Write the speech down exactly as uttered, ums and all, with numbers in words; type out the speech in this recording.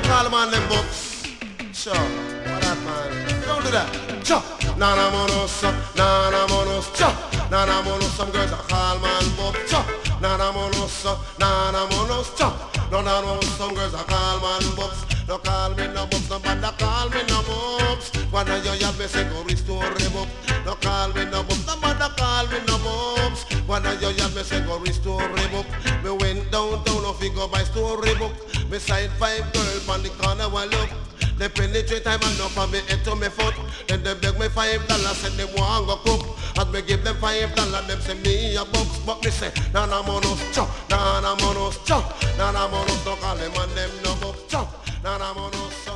call them on them books. Sure, what that man? Don't do that. Sure. Nana monos, nana monos, sure. Nana monos, some girls are call man books. Sure. Nana monos, nana monos, sure. No, no, no, some girls are call man books. No call me no books, no bother call me no books. When you have me say go restore the book. No call me no books, no bother call me no books. When you have me say go restore the book. Me went downtown, no figure by story book. Me side five girls on the corner while look. They penetrate time and up on me head to me foot. Then they beg me five dollars, said they want go cook. As me give them five dollars, them say me a box. But me say, nana monos, chop, nana monos, chop. Nana monos, don't call them on them no book, chop. Nana monos.